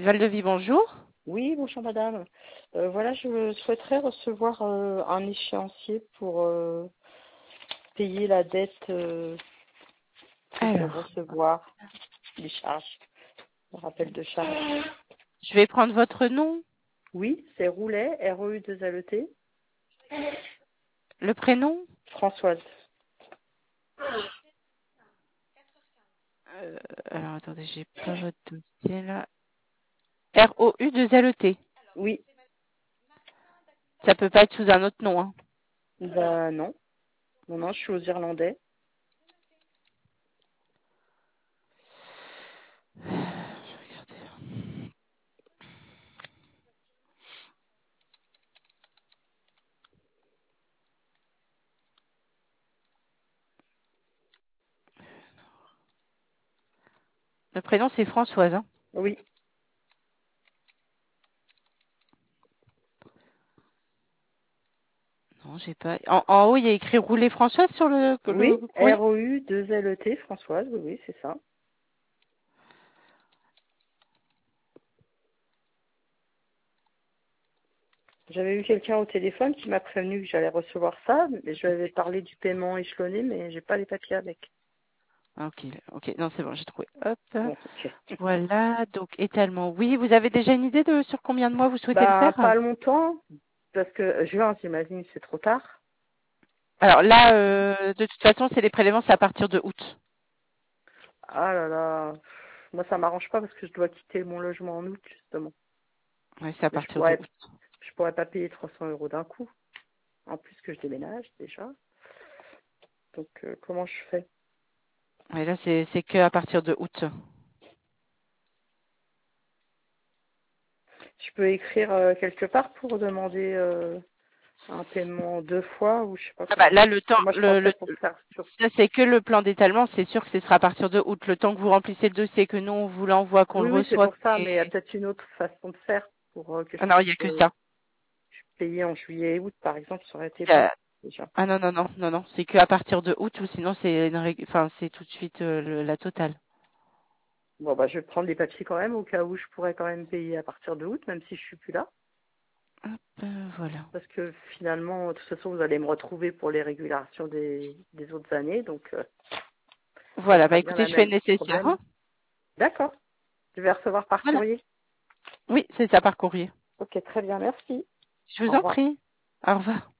Valdevie, bonjour. Oui, bonjour madame. Voilà, je souhaiterais recevoir un échéancier pour payer la dette que je vais Alors, recevoir, les charges, le rappel de charges. je vais prendre votre nom, Oui, c'est Roulet, REU2LET, le prénom. Françoise. Alors, attendez, j'ai pas votre dossier là. ROU2LET. Oui, Ça peut pas être sous un autre nom, hein. bah non. Non, je suis aux Irlandais. Je vais regarder. Le prénom, c'est Françoise, hein. Oui, Non, j'ai pas. En haut, il y a écrit Roulet Françoise sur le oui, courrier. REU2LET, Françoise, oui, c'est ça. J'avais eu quelqu'un au téléphone qui m'a prévenu que j'allais recevoir ça, mais je lui avais parlé du paiement échelonné, mais j'ai pas les papiers avec. Ok, ok. Non, c'est bon, j'ai trouvé. Hop. Bon, ok. Voilà, donc étalement. Oui, vous avez déjà une idée de sur combien de mois vous souhaitez le Bah, faire? pas longtemps, parce que juin, j'imagine, c'est trop tard. Alors là, de toute façon, c'est les prélèvements, c'est à partir de août. Ah là là, moi ça m'arrange pas parce que je dois quitter mon logement en août, justement. Oui, c'est à Et partir de août. je pourrais pas payer 300 € d'un coup, en plus que je déménage déjà. Donc comment je fais? Et là, c'est que à partir de août. Je peux écrire quelque part pour demander un paiement deux fois ou je sais pas Ah bah comment. là, le temps, Moi je pensais pour faire sur. ça c'est que le plan d'étalement. C'est sûr que ce sera à partir de août. Le temps que vous remplissez le dossier, que nous on vous l'envoie, qu'on le Oui, c'est reçoit. pour ça, mais il y a peut-être une autre façon de faire pour que je Ah non, il y a puisse que ça. payer en juillet et août, par exemple, ça aurait été Il y bon a- déjà. Ah non, non, non, non, non. C'est que à partir de août ou sinon enfin, c'est tout de suite la totale. Bon, bah, je vais prendre les papiers quand même, au cas où je pourrais quand même payer à partir de août, même si je suis plus là. Hop, voilà. Parce que finalement, de toute façon, vous allez me retrouver pour les régulations des autres années, donc ça Voilà, sera bah bien écoutez, la je fais le même nécessaire, problème. hein. D'accord. Je vais recevoir par Voilà. courrier. Oui, c'est ça par courrier. Ok, très bien, merci. Je vous Au en revoir. prie. Au revoir.